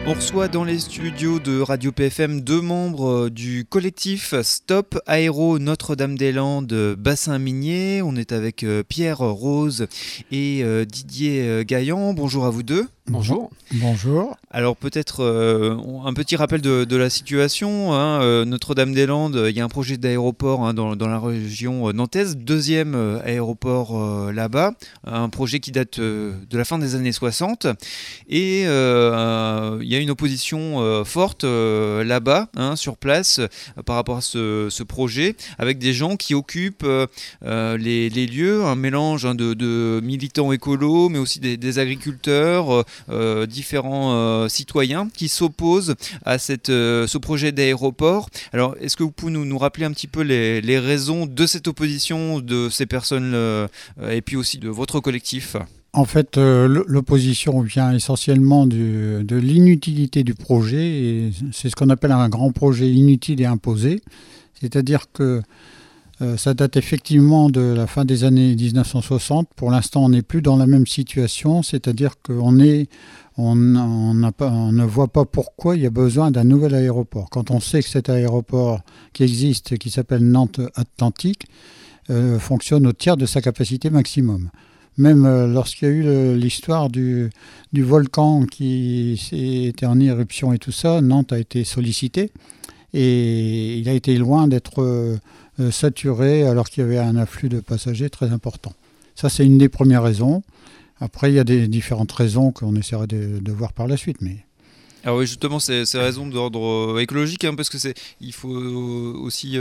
On reçoit dans les studios de Radio PFM 2 membres du collectif Stop Aéro Notre-Dame-des-Landes Bassin Minier. On est avec Pierre Rose et Didier Gaillan. Bonjour à vous deux. Bonjour. Bonjour. Alors peut-être un petit rappel de la situation. Notre-Dame-des-Landes, il y a un projet d'aéroport dans la région nantaise, deuxième aéroport là-bas, un projet qui date de la fin des années 60. Et il y a une opposition forte là-bas, sur place, par rapport à ce projet, avec des gens qui occupent les lieux, un mélange de militants écolos, mais aussi des agriculteurs, différents citoyens qui s'opposent à ce projet d'aéroport. Alors, est-ce que vous pouvez nous rappeler un petit peu les raisons de cette opposition de ces personnes et puis aussi de votre collectif ? En fait, l'opposition vient essentiellement de l'inutilité du projet, et c'est ce qu'on appelle un grand projet inutile et imposé. C'est-à-dire que ça date effectivement de la fin des années 1960. Pour l'instant, on n'est plus dans la même situation, c'est-à-dire qu'on ne voit pas pourquoi il y a besoin d'un nouvel aéroport. Quand on sait que cet aéroport qui existe, qui s'appelle Nantes Atlantique, fonctionne au tiers de sa capacité maximum. Même lorsqu'il y a eu l'histoire du volcan qui était en éruption et tout ça, Nantes a été sollicité et il a été loin d'être saturé alors qu'il y avait un afflux de passagers très important. Ça, c'est une des premières raisons. Après, il y a des différentes raisons qu'on essaiera de voir par la suite. Alors oui, justement, c'est raison d'ordre écologique, parce que il faut aussi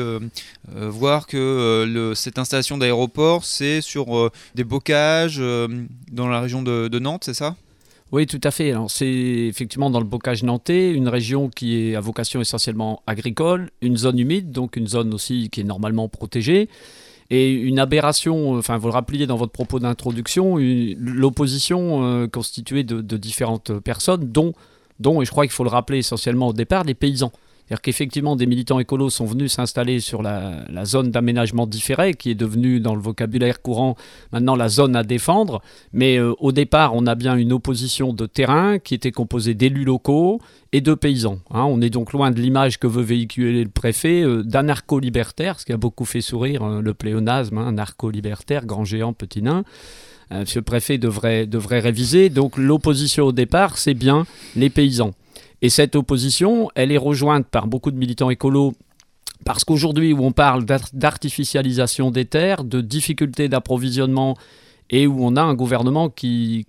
voir que cette installation d'aéroport, c'est sur des bocages dans la région de Nantes, c'est ça ? Oui, tout à fait. Alors, c'est effectivement dans le bocage nantais, une région qui est à vocation essentiellement agricole, une zone humide, donc une zone aussi qui est normalement protégée. Et une aberration, vous le rappeliez dans votre propos d'introduction, l'opposition constituée de différentes personnes, dont, et je crois qu'il faut le rappeler essentiellement au départ, les paysans. C'est-à-dire qu'effectivement, des militants écolos sont venus s'installer sur la zone d'aménagement différé, qui est devenue, dans le vocabulaire courant, maintenant la zone à défendre. Mais au départ, on a bien une opposition de terrain qui était composée d'élus locaux et de paysans. On est donc loin de l'image que veut véhiculer le préfet d'anarcho-libertaire, ce qui a beaucoup fait sourire le pléonasme, narco-libertaire, grand géant, petit nain. Monsieur le préfet devrait réviser. Donc l'opposition au départ, c'est bien les paysans. Et cette opposition, elle est rejointe par beaucoup de militants écolos parce qu'aujourd'hui, où on parle d'artificialisation des terres, de difficultés d'approvisionnement et où on a un gouvernement qui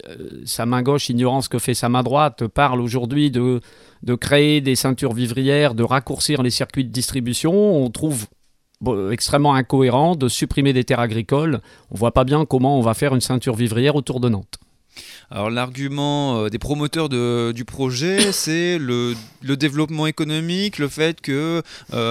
sa main gauche ignorant ce que fait sa main droite, parle aujourd'hui de créer des ceintures vivrières, de raccourcir les circuits de distribution, on trouve extrêmement incohérent de supprimer des terres agricoles. On ne voit pas bien comment on va faire une ceinture vivrière autour de Nantes. Alors l'argument des promoteurs du projet, c'est le développement économique, le fait que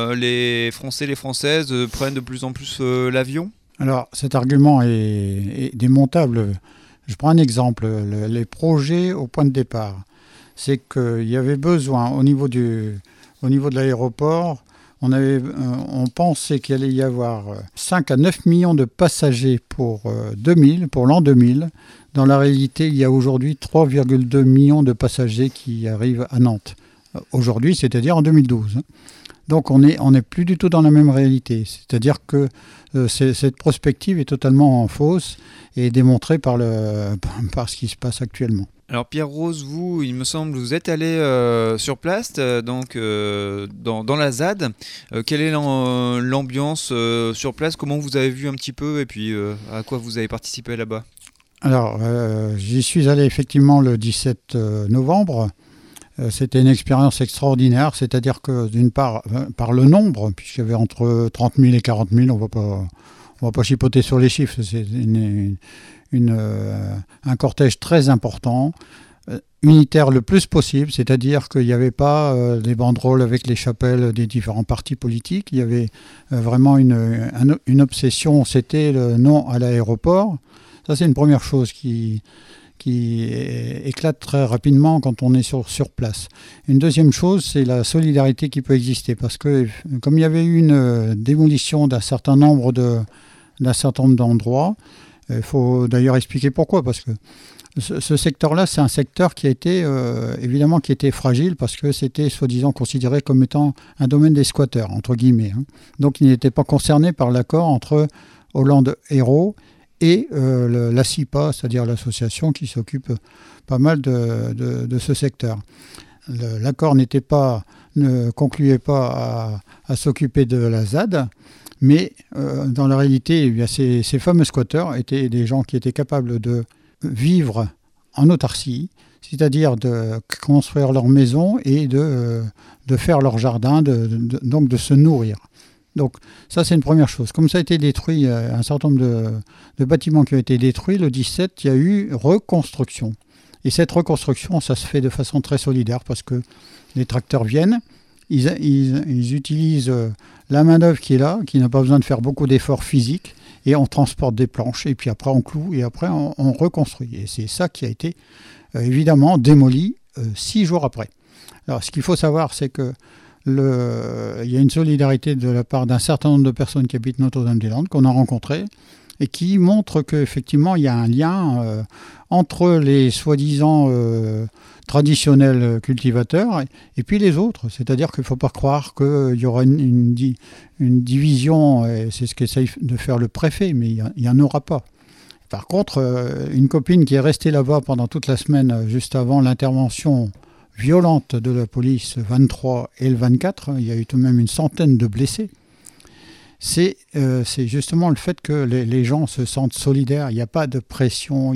les Français et les Françaises prennent de plus en plus l'avion. Alors cet argument est démontable. Je prends un exemple. Les projets au point de départ, c'est qu'il y avait besoin au niveau de l'aéroport. On pensait qu'il allait y avoir 5 à 9 millions de passagers pour l'an 2000. Dans la réalité, il y a aujourd'hui 3,2 millions de passagers qui arrivent à Nantes. Aujourd'hui, c'est-à-dire en 2012. Donc on n'est plus du tout dans la même réalité. C'est-à-dire que cette prospective est totalement fausse et démontrée par ce qui se passe actuellement. Alors Pierre Rose, vous, il me semble, vous êtes allé sur place, donc dans la ZAD. Quelle est l'ambiance sur place ? Comment vous avez vu un petit peu et puis à quoi vous avez participé là-bas ? Alors, j'y suis allé effectivement le 17 novembre. C'était une expérience extraordinaire, c'est-à-dire que d'une part, par le nombre, puisqu'il y avait entre 30 000 et 40 000, on va pas chipoter sur les chiffres, c'est un cortège très important, unitaire le plus possible, c'est-à-dire qu'il n'y avait pas des banderoles avec les chapelles des différents partis politiques, il y avait vraiment une obsession, c'était le non à l'aéroport. Ça, c'est une première chose qui éclate très rapidement quand on est sur place. Une deuxième chose, c'est la solidarité qui peut exister. Parce que comme il y avait eu une démolition d'un certain nombre d'endroits, il faut d'ailleurs expliquer pourquoi. Parce que Ce secteur-là, c'est un secteur qui a été, évidemment, qui était fragile parce que c'était soi-disant considéré comme étant un domaine des squatteurs, entre guillemets. Donc, il n'était pas concerné par l'accord entre Hollande Hérault et la CIPA, c'est-à-dire l'association qui s'occupe pas mal de ce secteur. L'accord ne concluait pas à s'occuper de la ZAD, mais dans la réalité, eh bien, ces fameux squatteurs étaient des gens qui étaient capables de vivre en autarcie, c'est-à-dire de construire leur maison et de faire leur jardin, donc de se nourrir. Donc ça, c'est une première chose. Comme ça a été détruit, un certain nombre de bâtiments qui ont été détruits, le 17, il y a eu reconstruction. Et cette reconstruction, ça se fait de façon très solidaire parce que les tracteurs viennent, ils utilisent la main-d'œuvre qui est là, qui n'a pas besoin de faire beaucoup d'efforts physiques, et on transporte des planches, et puis après on cloue, et après on reconstruit. Et c'est ça qui a été évidemment démoli 6 jours après. Alors ce qu'il faut savoir, c'est que il y a une solidarité de la part d'un certain nombre de personnes qui habitent Notre-Dame-des-Landes, qu'on a rencontrées, et qui montre qu'effectivement il y a un lien entre les soi-disant traditionnels cultivateurs et puis les autres. C'est-à-dire qu'il ne faut pas croire qu'il y aura une division, et c'est ce qu'essaye de faire le préfet, mais il n'y en aura pas. Par contre, une copine qui est restée là-bas pendant toute la semaine, juste avant l'intervention violente de la police 23 et le 24, il y a eu tout de même une centaine de blessés. C'est justement le fait que les gens se sentent solidaires, il n'y a pas de pression,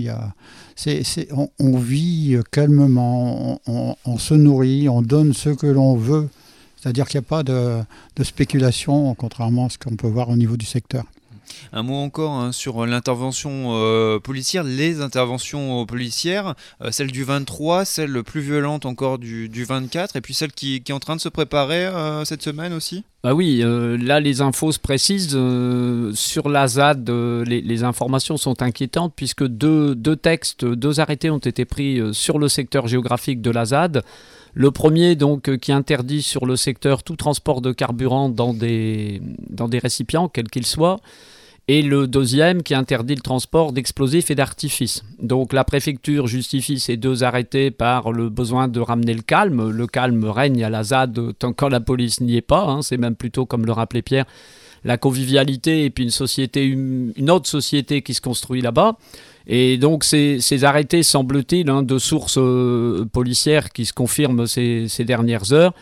on vit calmement, on se nourrit, on donne ce que l'on veut, c'est-à-dire qu'il n'y a pas de spéculation, contrairement à ce qu'on peut voir au niveau du secteur. Un mot encore sur l'intervention policière, les interventions policières, celle du 23, celle plus violente encore du 24, et puis celle qui est en train de se préparer cette semaine aussi. Bah oui, là les infos se précisent. Sur la ZAD, les informations sont inquiétantes puisque deux arrêtés ont été pris sur le secteur géographique de la ZAD. Le premier, donc, qui interdit sur le secteur tout transport de carburant dans des récipients, quels qu'ils soient. Et le deuxième qui interdit le transport d'explosifs et d'artifices. Donc la préfecture justifie ces 2 arrêtés par le besoin de ramener le calme. Le calme règne à la ZAD tant que la police n'y est pas. C'est même plutôt, comme le rappelait Pierre, la convivialité et puis une autre société qui se construit là-bas. Et donc ces arrêtés, semble-t-il, de sources policières qui se confirment ces dernières heures,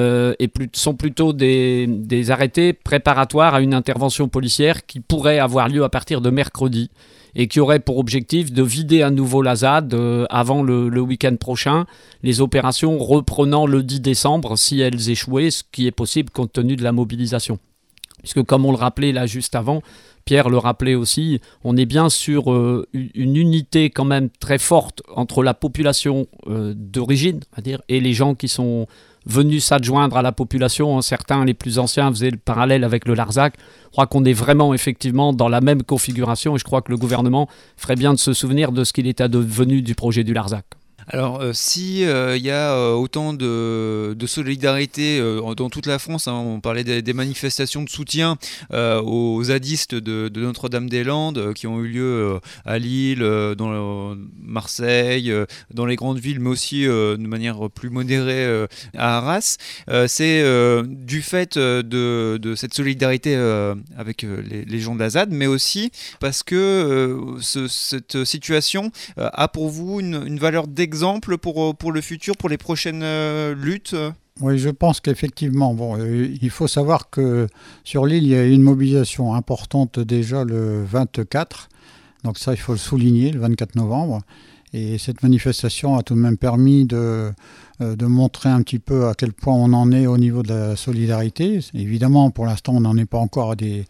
sont plutôt des arrêtés préparatoires à une intervention policière qui pourrait avoir lieu à partir de mercredi et qui aurait pour objectif de vider à nouveau la ZAD avant le week-end prochain, les opérations reprenant le 10 décembre si elles échouaient, ce qui est possible compte tenu de la mobilisation. Puisque comme on le rappelait là juste avant, Pierre le rappelait aussi, on est bien sur une unité quand même très forte entre la population d'origine, on va dire, et les gens qui sont venus s'adjoindre à la population. Certains, les plus anciens, faisaient le parallèle avec le Larzac. Je crois qu'on est vraiment effectivement dans la même configuration et je crois que le gouvernement ferait bien de se souvenir de ce qu'il est advenu du projet du Larzac. Alors, si y a autant de solidarité dans toute la France, on parlait des manifestations de soutien aux zadistes de Notre-Dame-des-Landes qui ont eu lieu à Lille, dans Marseille, dans les grandes villes, mais aussi de manière plus modérée à Arras. C'est du fait de cette solidarité avec les gens de la ZAD, mais aussi parce que cette situation a pour vous une valeur d'exemple pour le futur, pour les prochaines luttes? Oui, je pense qu'effectivement, il faut savoir que sur l'île, il y a eu une mobilisation importante déjà le 24. Donc ça, il faut le souligner, le 24 novembre. Et cette manifestation a tout de même permis de montrer un petit peu à quel point on en est au niveau de la solidarité. Évidemment, pour l'instant, on n'en est pas encore à des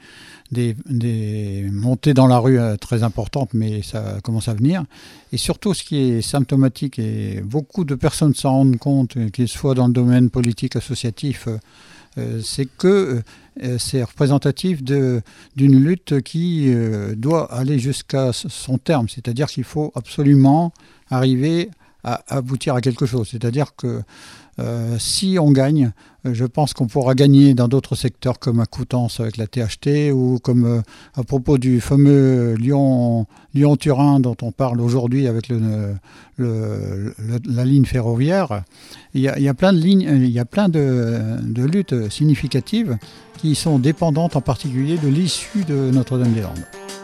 montées dans la rue très importantes, mais ça commence à venir. Et surtout, ce qui est symptomatique, et beaucoup de personnes s'en rendent compte, qu'ils soient dans le domaine politique, associatif, c'est que c'est représentatif d'une lutte qui doit aller jusqu'à son terme. C'est-à-dire qu'il faut absolument arriver aboutir à quelque chose. C'est-à-dire que si on gagne, je pense qu'on pourra gagner dans d'autres secteurs comme à Coutances avec la THT ou comme à propos du fameux Lyon-Turin dont on parle aujourd'hui avec la ligne ferroviaire. Il y a plein de lignes, il y a plein de luttes significatives qui sont dépendantes en particulier de l'issue de Notre-Dame-des-Landes.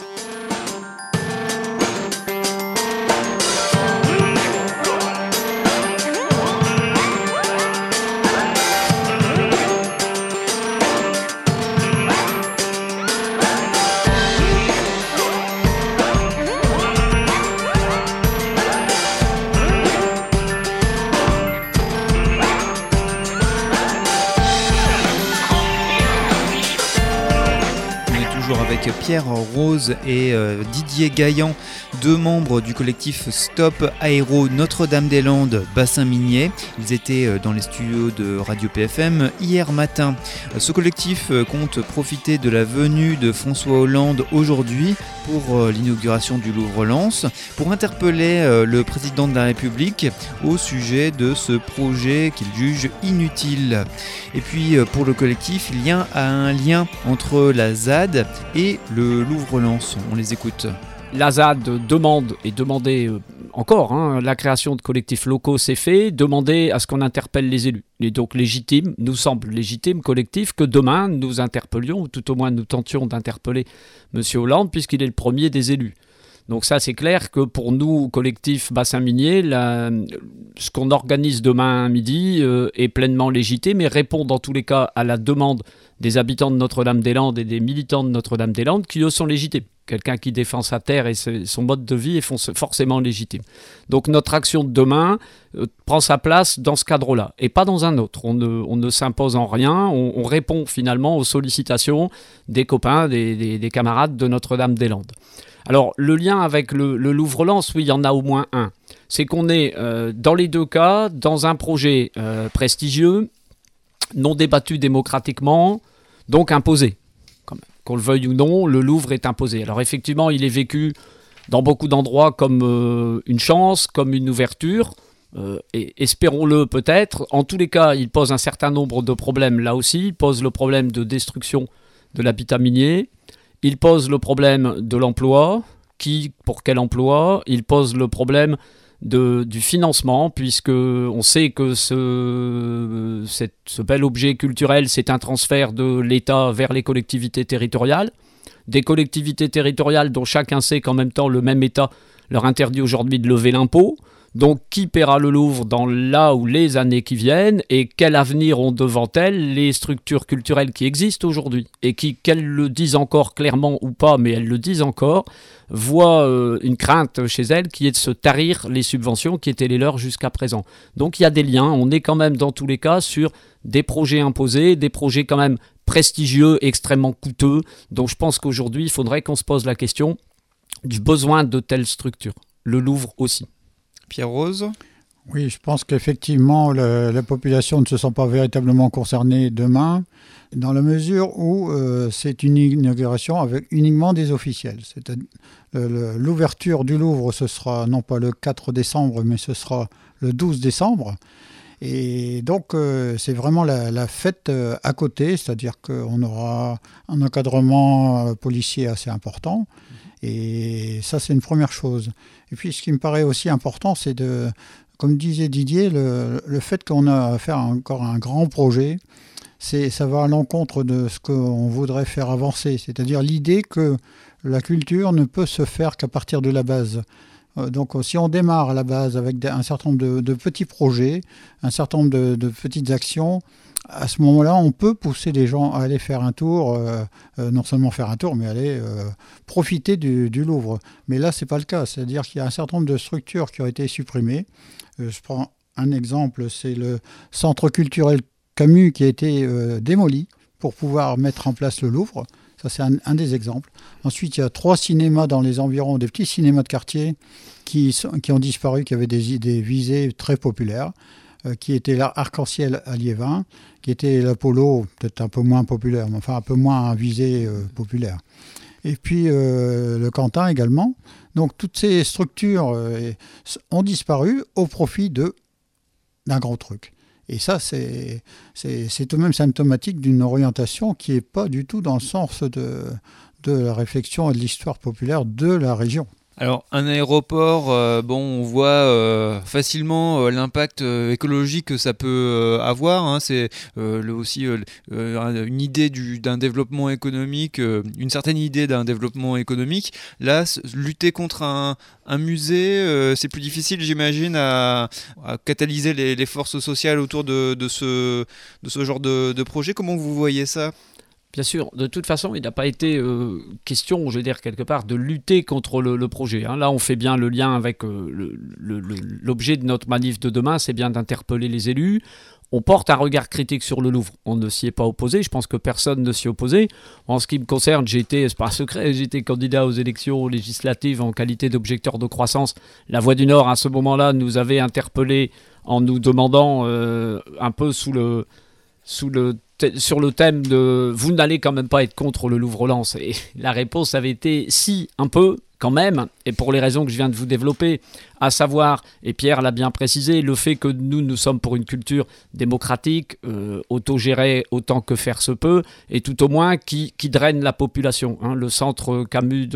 Pierre Rose et Didier Gaillan, deux membres du collectif Stop Aéro Notre-Dame-des-Landes Bassin Minier. Ils étaient dans les studios de Radio PFM hier matin. Ce collectif compte profiter de la venue de François Hollande aujourd'hui pour l'inauguration du Louvre-Lens, pour interpeller le président de la République au sujet de ce projet qu'il juge inutile. Et puis pour le collectif, il y a un lien entre la ZAD et le Louvre-Lens. On les écoute. La ZAD demande et demandait encore, la création de collectifs locaux, c'est fait, demander à ce qu'on interpelle les élus. Et donc légitime, nous semble légitime, collectif, que demain nous interpellions, ou tout au moins nous tentions d'interpeller M. Hollande, puisqu'il est le premier des élus. Donc ça, c'est clair que pour nous, collectif Bassin Minier, ce qu'on organise demain midi est pleinement légitime et répond dans tous les cas à la demande des habitants de Notre-Dame-des-Landes et des militants de Notre-Dame-des-Landes qui, eux, sont légitimes. Quelqu'un qui défend sa terre et son mode de vie est forcément légitime. Donc notre action de demain prend sa place dans ce cadre-là et pas dans un autre. On ne s'impose en rien, on répond finalement aux sollicitations des copains, des camarades de Notre-Dame-des-Landes. Alors, le lien avec le Louvre-Lens, oui, il y en a au moins un. C'est qu'on est, dans les deux cas, dans un projet prestigieux, non débattu démocratiquement, donc imposé. Qu'on le veuille ou non, le Louvre est imposé. Alors, effectivement, il est vécu dans beaucoup d'endroits comme une chance, comme une ouverture, et espérons-le peut-être. En tous les cas, il pose un certain nombre de problèmes là aussi. Il pose le problème de destruction de l'habitat minier. Il pose le problème de l'emploi, pour quel emploi ? Il pose le problème du financement, puisque on sait que ce bel objet culturel, c'est un transfert de l'État vers les collectivités territoriales. Des collectivités territoriales dont chacun sait qu'en même temps, le même État leur interdit aujourd'hui de lever l'impôt. Donc, qui paiera le Louvre dans les années qui viennent et quel avenir ont devant elles les structures culturelles qui existent aujourd'hui et qui, qu'elles le disent encore clairement ou pas, mais elles le disent encore, voient une crainte chez elles qui est de se tarir les subventions qui étaient les leurs jusqu'à présent. Donc, il y a des liens. On est quand même dans tous les cas sur des projets imposés, des projets quand même prestigieux, extrêmement coûteux. Donc, je pense qu'aujourd'hui, il faudrait qu'on se pose la question du besoin de telles structures. Le Louvre aussi. Pierre Rose ? Oui, je pense qu'effectivement, la population ne se sent pas véritablement concernée demain, dans la mesure où c'est une inauguration avec uniquement des officiels. L'ouverture du Louvre, ce sera non pas le 4 décembre, mais ce sera le 12 décembre. Et donc, c'est vraiment la fête à côté, c'est-à-dire qu'on aura un encadrement policier assez important. Et ça, c'est une première chose. Et puis, ce qui me paraît aussi important, c'est comme disait Didier, le fait qu'on a à faire encore un grand projet, ça va à l'encontre de ce qu'on voudrait faire avancer. C'est-à-dire l'idée que la culture ne peut se faire qu'à partir de la base. Donc, si on démarre à la base avec un certain nombre de petits projets, un certain nombre de petites actions, à ce moment-là, on peut pousser les gens à aller faire un tour, non seulement faire un tour, mais aller profiter du Louvre. Mais là, ce n'est pas le cas. C'est-à-dire qu'il y a un certain nombre de structures qui ont été supprimées. Je prends un exemple, c'est le centre culturel Camus qui a été démoli pour pouvoir mettre en place le Louvre. Ça, c'est un des exemples. Ensuite, il y a 3 cinémas dans les environs, des petits cinémas de quartier qui ont disparu, qui avaient des visées très populaires, qui étaient l'Arc-en-Ciel à Liévin, qui était l'Apollo, peut-être un peu moins populaire, mais enfin un peu moins visée populaire. Et puis le Quentin également. Donc toutes ces structures ont disparu au profit d'un gros truc. Et ça, c'est tout de même symptomatique d'une orientation qui n'est pas du tout dans le sens de la réflexion et de l'histoire populaire de la région. Alors un aéroport, on voit facilement l'impact écologique que ça peut avoir, hein. C'est aussi une idée d'un développement économique, une certaine idée d'un développement économique. Là, lutter contre un musée, c'est plus difficile, j'imagine, à catalyser les forces sociales autour de ce genre de projet. Comment vous voyez ça ? Bien sûr, de toute façon, il n'a pas été question, je veux dire, quelque part, de lutter contre le projet. Hein. Là, on fait bien le lien avec l'objet de notre manif de demain, c'est bien d'interpeller les élus. On porte un regard critique sur le Louvre. On ne s'y est pas opposé. Je pense que personne ne s'y est opposé. En ce qui me concerne, c'est pas un secret, j'étais candidat aux élections législatives en qualité d'objecteur de croissance. La Voix du Nord, à ce moment-là, nous avait interpellés en nous demandant un peu sur le thème de « vous n'allez quand même pas être contre le Louvre-Lens ». Et la réponse avait été « si, un peu, quand même », et pour les raisons que je viens de vous développer, à savoir, et Pierre l'a bien précisé, le fait que nous sommes pour une culture démocratique, autogérée autant que faire se peut, et tout au moins qui draine la population. Hein. Le centre Camus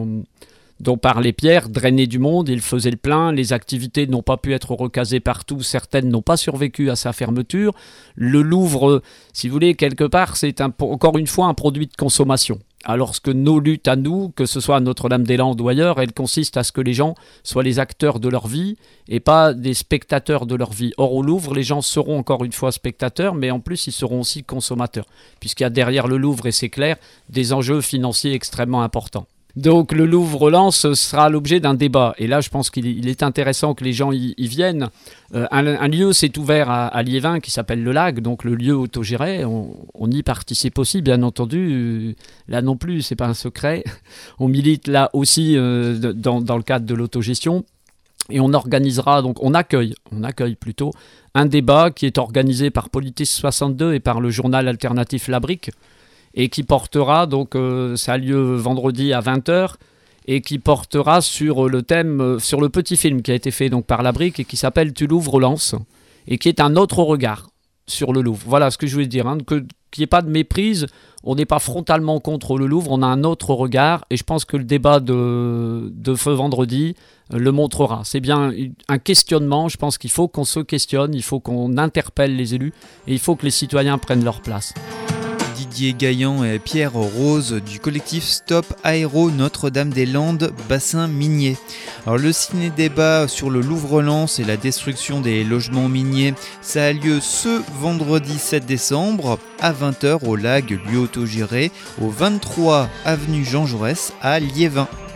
dont parlait Pierre, drainé du monde, il faisait le plein, les activités n'ont pas pu être recasées partout, certaines n'ont pas survécu à sa fermeture. Le Louvre, si vous voulez, quelque part, c'est encore une fois un produit de consommation. Alors que nos luttes à nous, que ce soit à Notre-Dame-des-Landes ou ailleurs, elles consistent à ce que les gens soient les acteurs de leur vie et pas des spectateurs de leur vie. Or au Louvre, les gens seront encore une fois spectateurs, mais en plus ils seront aussi consommateurs, puisqu'il y a derrière le Louvre, et c'est clair, des enjeux financiers extrêmement importants. Donc le Louvre-Lens sera l'objet d'un débat. Et là, je pense qu'il est intéressant que les gens y viennent. Un lieu s'est ouvert à Liévin qui s'appelle le Lag, donc le lieu autogéré. On y participe aussi, bien entendu. Là non plus, c'est pas un secret. On milite là aussi dans le cadre de l'autogestion. Et on organisera, donc on accueille plutôt, un débat qui est organisé par Politis 62 et par le journal alternatif La Brique, et qui portera, donc ça a lieu vendredi à 20h, et qui portera sur le thème, sur le petit film qui a été fait donc par La Brique et qui s'appelle « Tu Louvre-Lens » et qui est un autre regard sur le Louvre. Voilà ce que je voulais dire, hein, qu'il n'y ait pas de méprise, on n'est pas frontalement contre le Louvre, on a un autre regard, et je pense que le débat de feu vendredi le montrera. C'est bien un questionnement, je pense qu'il faut qu'on se questionne, il faut qu'on interpelle les élus, et il faut que les citoyens prennent leur place. Didier Gaillan et Pierre Rose du collectif Stop Aéro Notre-Dame-des-Landes bassin minier. Alors le ciné-débat sur le Louvre-Lens et la destruction des logements miniers, ça a lieu ce vendredi 7 décembre à 20h au Lag, lieu autogéré, au 23 avenue Jean Jaurès à Liévin.